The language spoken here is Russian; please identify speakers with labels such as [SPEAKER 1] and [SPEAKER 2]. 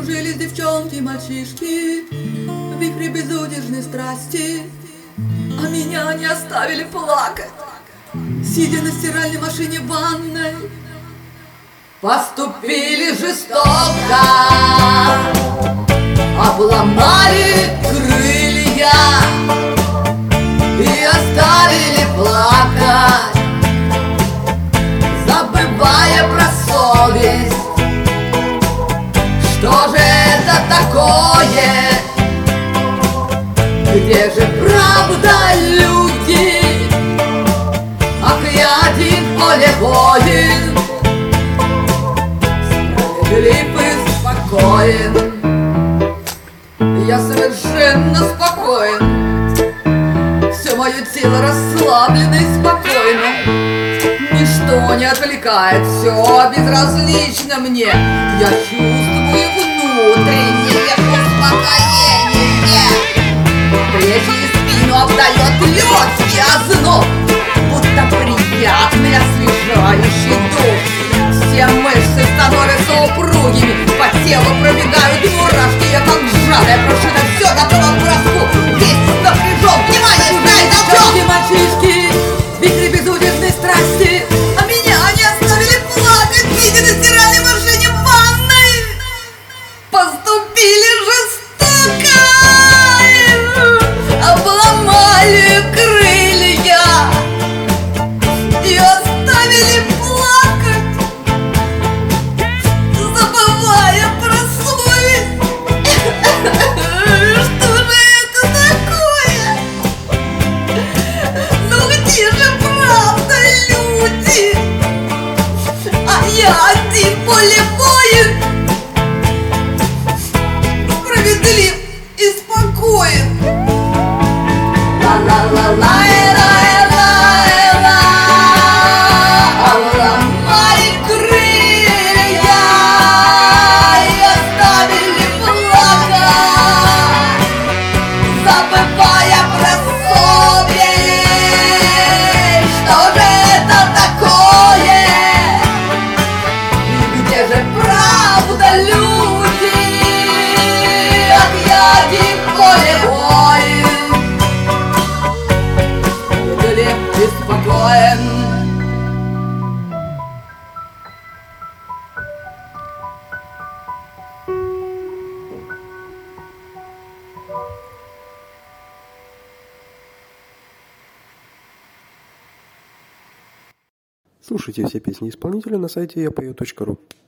[SPEAKER 1] Кружились девчонки, мальчишки в вихре безудержной страсти, а меня не оставили плакать, сидя на стиральной машине в ванной. Поступили жестоко, обломали крылья и оставили плакать, забывая про совесть. Что же это такое? Где же правда, люди? Ах, я один в поле воин, справедлив и спокоен. Я совершенно спокоен, все мое тело расслаблено и спокойно. Ничто не отвлекает, все безразлично мне. Я чувствую внутреннее успокоение. Плечи и спину обдает легкий озноб, будто приятный освежающий душ. Все мышцы становятся упругими, по телу пробегают мурашки. Я как сжатая пружина, все готово к броску. Весь напряжен, внимание, знай, девчонки, мальчишки, в вихре безудержной страсти, а меня не оставили плакать, сидя на стиральной машине в ванной. Поступили жестоко, обломали крылья и оставили плакать, забывая про совесть. Что же это такое? Ну где же правда, люди? А я один в поле воин, справедлив и спокоен. Ла-ла-ла-ла. Обломали крылья и оставили плакать, забывая про совесть. Что же это такое? И где же правда, люди? Ах, я один в поле воин, справедлив и спокоен.
[SPEAKER 2] Слушайте все песни исполнителя на сайте yapeo.ru.